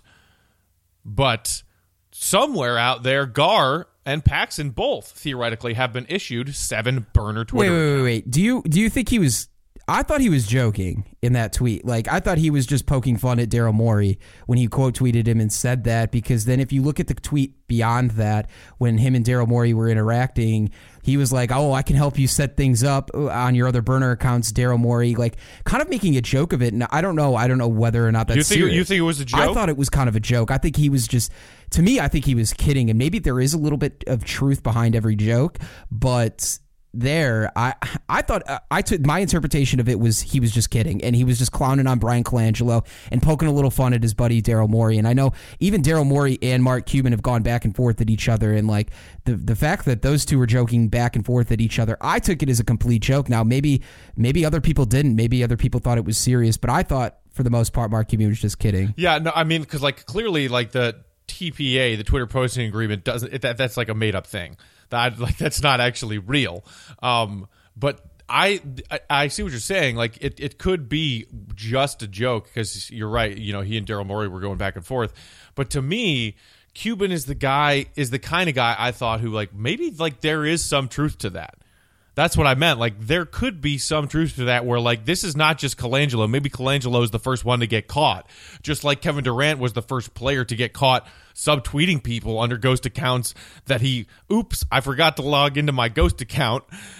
But somewhere out there, Gar and Paxson both theoretically have been issued 7 burner Twitter. Wait. Do you think he was... I thought he was joking in that tweet. Like, I thought he was just poking fun at Daryl Morey when he quote tweeted him and said that, because then if you look at the tweet beyond that, when him and Daryl Morey were interacting, he was like, oh, I can help you set things up on your other burner accounts, Daryl Morey, like kind of making a joke of it. And I don't know whether or not that's serious. You think it was a joke? I thought it was kind of a joke. I think he was just, to me, I think he was kidding. And maybe there is a little bit of truth behind every joke, but there, I thought I took my interpretation of it was he was just kidding, and he was just clowning on Brian Colangelo and poking a little fun at his buddy Daryl Morey. And I know even Daryl Morey and Mark Cuban have gone back and forth at each other, and like the fact that those two were joking back and forth at each other, I took it as a complete joke. Now maybe other people didn't, maybe other people thought it was serious, but I thought for the most part Mark Cuban was just kidding. Yeah, no, I mean, because like clearly like the TPA, the Twitter posting agreement, doesn't that's like a made up thing. That's not actually real. But I see what you're saying. Like it could be just a joke, because you're right. You know, he and Daryl Morey were going back and forth. But to me, Cuban is the kind of guy I thought who like maybe like there is some truth to that. That's what I meant. Like there could be some truth to that, where like this is not just Colangelo. Maybe Colangelo is the first one to get caught, just like Kevin Durant was the first player to get caught subtweeting people under ghost accounts that I forgot to log into my ghost account.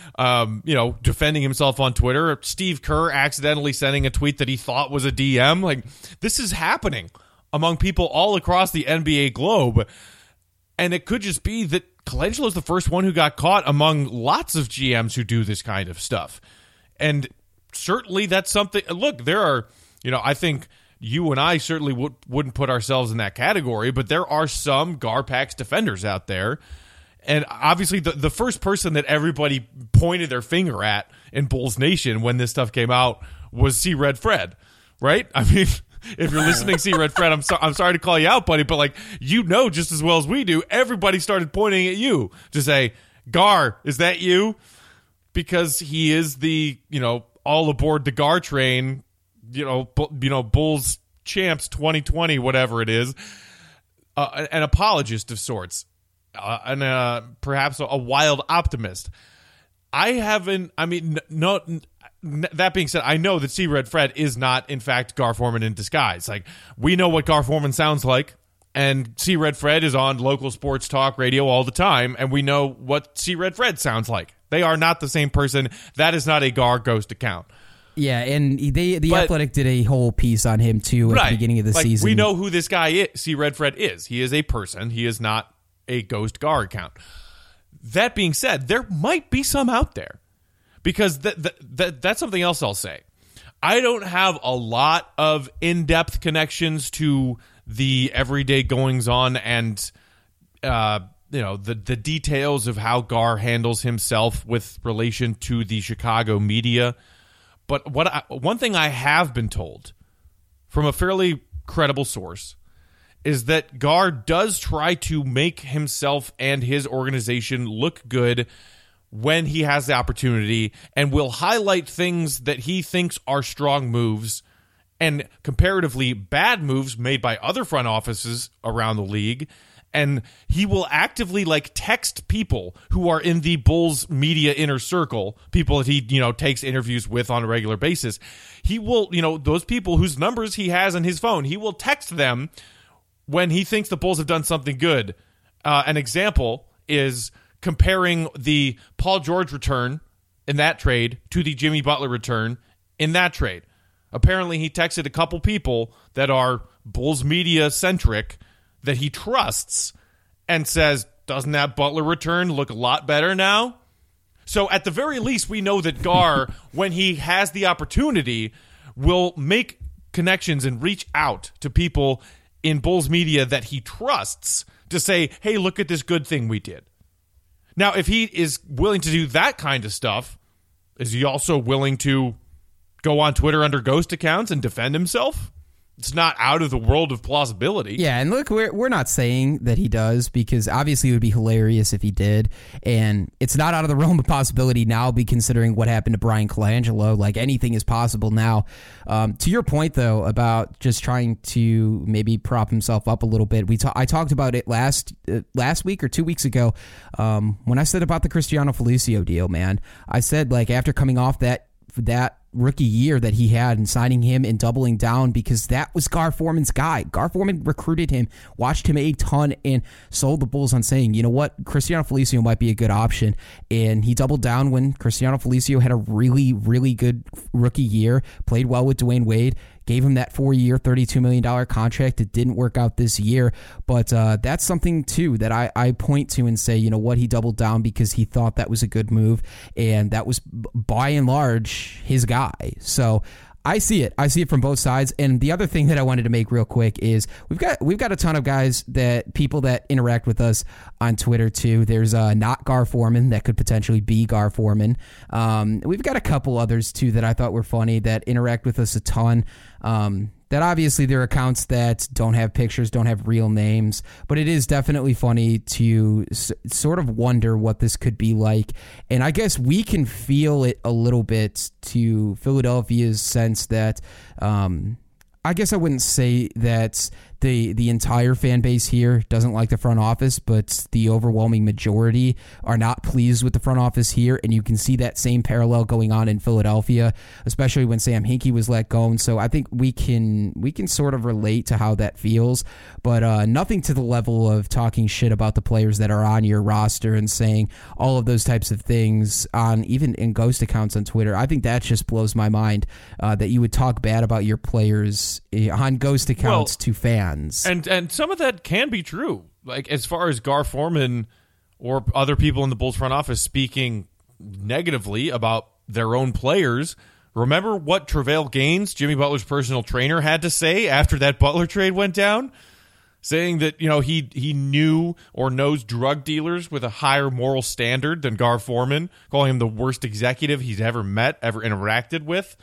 Defending himself on Twitter. Steve Kerr accidentally sending a tweet that he thought was a DM. Like this is happening among people all across the NBA globe, and it could just be that Colangelo's the first one who got caught among lots of GMs who do this kind of stuff. And certainly that's something. Look, there are, I think you and I certainly wouldn't put ourselves in that category, but there are some Garpax defenders out there. And obviously the first person that everybody pointed their finger at in Bulls Nation when this stuff came out was C. Red Fred, right? I mean, if you're listening, C. Red Fred, I'm sorry to call you out, buddy, but like, just as well as we do, everybody started pointing at you to say, Gar, is that you? Because he is the, all aboard the Gar train, Bulls champs 2020, whatever it is, an apologist of sorts, and perhaps a wild optimist. That being said, I know that C. Red Fred is not, in fact, Gar Forman in disguise. Like, we know what Gar Forman sounds like, and C. Red Fred is on local sports talk radio all the time, and we know what C. Red Fred sounds like. They are not the same person. That is not a Gar ghost account. Yeah, and the Athletic did a whole piece on him, too, at the beginning of the season. We know who this guy is, C. Red Fred is. He is a person. He is not a ghost Gar account. That being said, there might be some out there. Because that's something else I'll say. I don't have a lot of in-depth connections to the everyday goings-on and the details of how Gar handles himself with relation to the Chicago media. But one thing I have been told from a fairly credible source is that Gar does try to make himself and his organization look good when he has the opportunity, and will highlight things that he thinks are strong moves and comparatively bad moves made by other front offices around the league. And he will actively text people who are in the Bulls media inner circle, people that he, takes interviews with on a regular basis. He will, those people whose numbers he has on his phone, he will text them when he thinks the Bulls have done something good. An example is comparing the Paul George return in that trade to the Jimmy Butler return in that trade. Apparently, he texted a couple people that are Bulls media centric that he trusts and says, doesn't that Butler return look a lot better now? So at the very least, we know that Gar, when he has the opportunity, will make connections and reach out to people in Bulls media that he trusts to say, hey, look at this good thing we did. Now, if he is willing to do that kind of stuff, is he also willing to go on Twitter under ghost accounts and defend himself? it's not out of the world of plausibility. Yeah, and look, we're not saying that he does, because obviously it would be hilarious if he did, and it's not out of the realm of possibility now, be considering what happened to Brian Colangelo. Like, anything is possible now. To your point, though, about just trying to maybe prop himself up a little bit, I talked about it last week or 2 weeks ago when I said about the Cristiano Felicio deal, man. I said, like, after coming off that rookie year that he had and signing him and doubling down, because that was Gar Forman's guy. Gar Forman recruited him, watched him a ton, and sold the Bulls on saying, you know what, Cristiano Felicio might be a good option. And he doubled down when Cristiano Felicio had a really, really good rookie year, played well with Dwayne Wade, gave him that 4-year, $32 million contract. It didn't work out this year, but that's something, too, that I point to and say, you know what, he doubled down because he thought that was a good move, and that was, by and large, his guy. So I see it from both sides. And the other thing that I wanted to make real quick is we've got a ton of guys, people that interact with us on Twitter too. There's not Gar Forman that could potentially be Gar Forman. We've got a couple others too that I thought were funny that interact with us a ton. That obviously they're accounts that don't have pictures, don't have real names, but it is definitely funny to sort of wonder what this could be like. And I guess we can feel it a little bit to Philadelphia's sense that, I guess I wouldn't say that the entire fan base here doesn't like the front office, but the overwhelming majority are not pleased with the front office here, and you can see that same parallel going on in Philadelphia, especially when Sam Hinkie was let go. And so I think we can sort of relate to how that feels, but nothing to the level of talking shit about the players that are on your roster and saying all of those types of things on even in ghost accounts on Twitter. I think that just blows my mind that you would talk bad about your players on ghost accounts to fans. And some of that can be true. Like, as far as Gar Forman or other people in the Bulls front office speaking negatively about their own players, remember what Tre'Vale Gaines, Jimmy Butler's personal trainer, had to say after that Butler trade went down? Saying that, you know, he knew or knows drug dealers with a higher moral standard than Gar Forman, calling him the worst executive he's ever met, ever interacted with.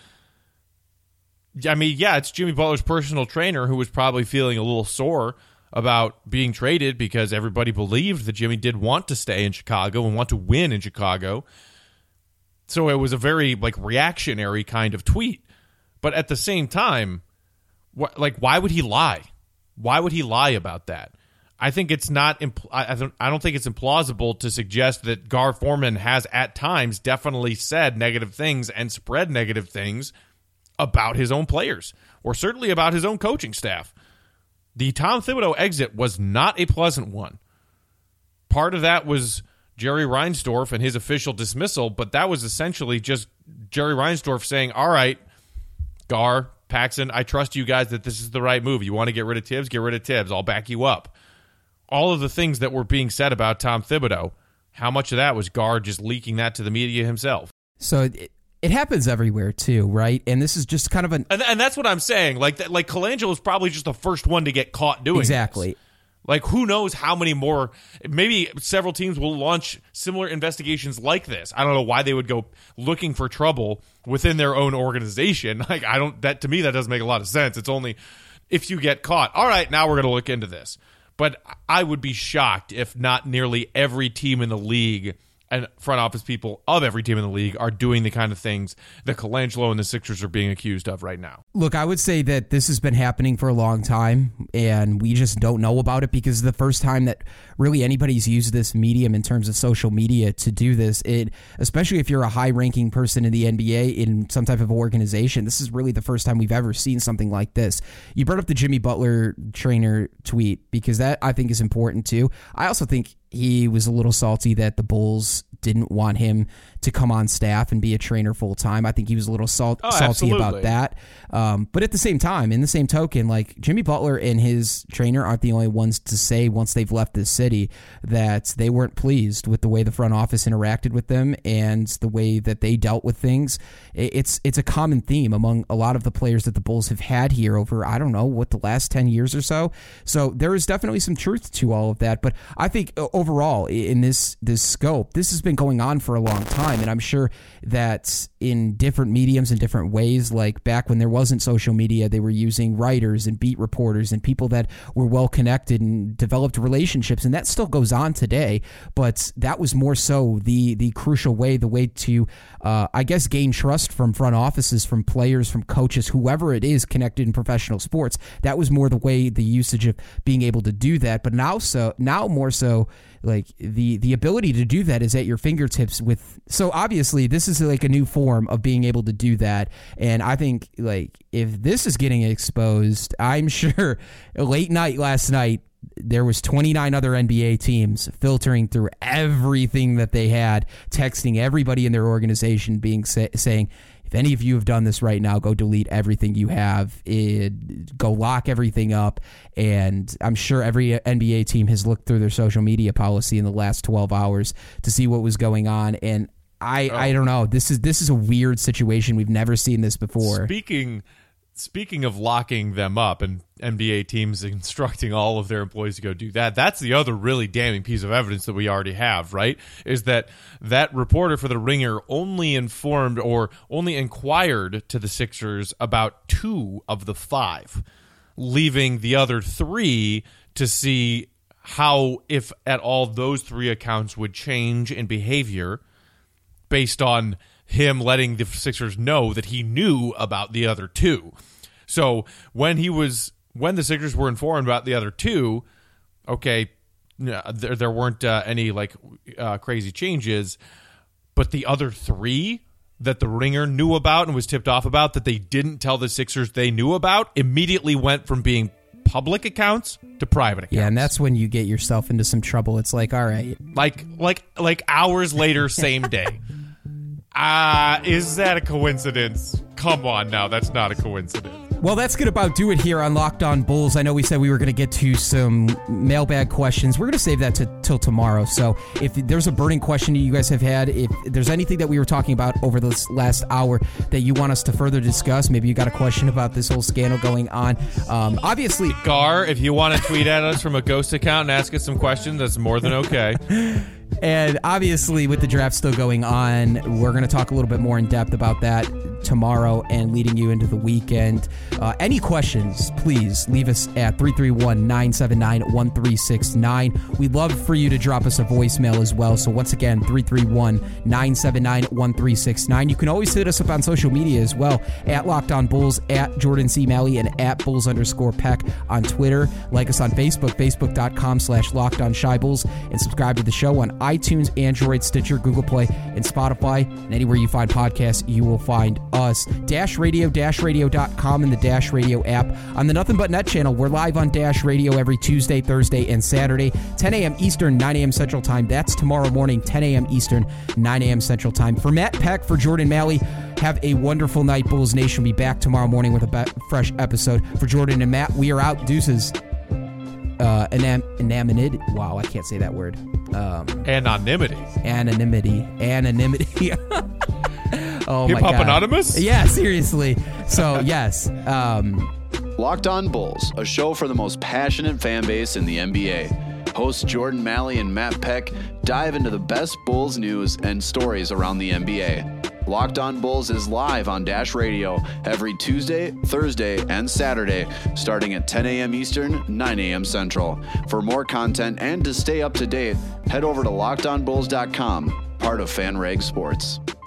I mean, yeah, it's Jimmy Butler's personal trainer who was probably feeling a little sore about being traded because everybody believed that Jimmy did want to stay in Chicago and want to win in Chicago. So it was a very, like, reactionary kind of tweet. But at the same time, why would he lie? Why would he lie about that? I think it's not. I don't think it's implausible to suggest that Gar Forman has at times definitely said negative things and spread negative things about his own players, or certainly about his own coaching staff. The Tom Thibodeau exit was not a pleasant one. Part of that was Jerry Reinsdorf and his official dismissal, but that was essentially just Jerry Reinsdorf saying, all right, Gar, Paxson, I trust you guys that this is the right move. You want to get rid of Tibbs? Get rid of Tibbs. I'll back you up. All of the things that were being said about Tom Thibodeau, how much of that was Gar just leaking that to the media himself? So it happens everywhere too, right? And this is just kind of an... And that's what I'm saying. Like Colangelo is probably just the first one to get caught doing exactly. This. Like, who knows how many more... Maybe several teams will launch similar investigations like this. I don't know why they would go looking for trouble within their own organization. Like, to me, that doesn't make a lot of sense. It's only if you get caught. All right, now we're going to look into this. But I would be shocked if not nearly every team in the league and front office people of every team in the league are doing the kind of things that Colangelo and the Sixers are being accused of right now. Look, I would say that this has been happening for a long time, and we just don't know about it because the first time that really anybody's used this medium in terms of social media to do this, especially if you're a high-ranking person in the NBA in some type of organization, this is really the first time we've ever seen something like this. You brought up the Jimmy Butler trainer tweet because that, I think, is important too. I also think he was a little salty that the Bulls didn't want him to come on staff and be a trainer full time. I think he was a little salty about that. But at the same time, in the same token, like Jimmy Butler and his trainer aren't the only ones to say once they've left this city that they weren't pleased with the way the front office interacted with them and the way that they dealt with things. It's a common theme among a lot of the players that the Bulls have had here over, I don't know, the last 10 years or so. So there is definitely some truth to all of that. But I think overall in this scope, this has been been going on for a long time, and I'm sure that in different mediums and different ways, like back when there wasn't social media, they were using writers and beat reporters and people that were well connected and developed relationships, and that still goes on today. But that was more so the crucial way, the way to, I guess, gain trust from front offices, from players, from coaches, whoever it is connected in professional sports. That was more the way, the usage of being able to do that. But now more so, like the ability to do that is at your fingertips so obviously this is like a new form of being able to do that. And I think, like, if this is getting exposed, I'm sure late night last night, there was 29 other NBA teams filtering through everything that they had, texting everybody in their organization, saying, if any of you have done this right now, go delete everything you have, go lock everything up. And I'm sure every NBA team has looked through their social media policy in the last 12 hours to see what was going on. And I don't know. This is a weird situation. We've never seen this before. Speaking of locking them up and NBA teams instructing all of their employees to go do that, that's the other really damning piece of evidence that we already have, right? Is that reporter for The Ringer only informed or only inquired to the Sixers about 2 of the 5, leaving the other 3 to see how, if at all, those 3 accounts would change in behavior based on him letting the Sixers know that he knew about the other 2. So when the Sixers were informed about the other 2, okay, there weren't any crazy changes, but the other 3 that The Ringer knew about and was tipped off about that they didn't tell the Sixers they knew about immediately went from being public accounts to private accounts. Yeah, and that's when you get yourself into some trouble. It's like, all right, like hours later, same day. Is that a coincidence? Come on now, that's not a coincidence. Well, that's going to about do it here on Locked On Bulls. I know we said we were going to get to some mailbag questions. We're going to save that till tomorrow. So if there's a burning question you guys have had, if there's anything that we were talking about over this last hour that you want us to further discuss, maybe you got a question about this whole scandal going on. Obviously, Gar, if you want to tweet at us from a ghost account and ask us some questions, that's more than okay. And obviously, with the draft still going on, we're going to talk a little bit more in depth about that tomorrow and leading you into the weekend. Any questions, please leave us at 331-979-1369. We'd love for you to drop us a voicemail as well. So once again, 331-979-1369. You can always hit us up on social media as well, at Locked On Bulls, at Jordan C. Malley, and at Bulls_Peck on Twitter. Like us on Facebook, facebook.com/LockedOnShyBulls, and subscribe to the show on iTunes, Android, Stitcher, Google Play, and Spotify. And anywhere you find podcasts, you will find us. Dash Radio, dashradio.com, and the Dash Radio app. On the Nothing But Net channel, we're live on Dash Radio every Tuesday, Thursday, and Saturday, 10 a.m. Eastern, 9 a.m. Central Time. That's tomorrow morning, 10 a.m. Eastern, 9 a.m. Central Time. For Matt Peck, for Jordan Malley, have a wonderful night. Bulls Nation will be back tomorrow morning with a fresh episode. For Jordan and Matt, we are out. Deuces. Anonymity. Wow, I can't say that word. Anonymity. Oh, Hip my Hop God. Anonymous? Yeah, seriously. So, yes. Locked On Bulls, a show for the most passionate fan base in the NBA. Hosts Jordan Malley and Matt Peck dive into the best Bulls news and stories around the NBA. Locked On Bulls is live on Dash Radio every Tuesday, Thursday, and Saturday, starting at 10 a.m. Eastern, 9 a.m. Central. For more content and to stay up to date, head over to LockedOnBulls.com, part of FanRag Sports.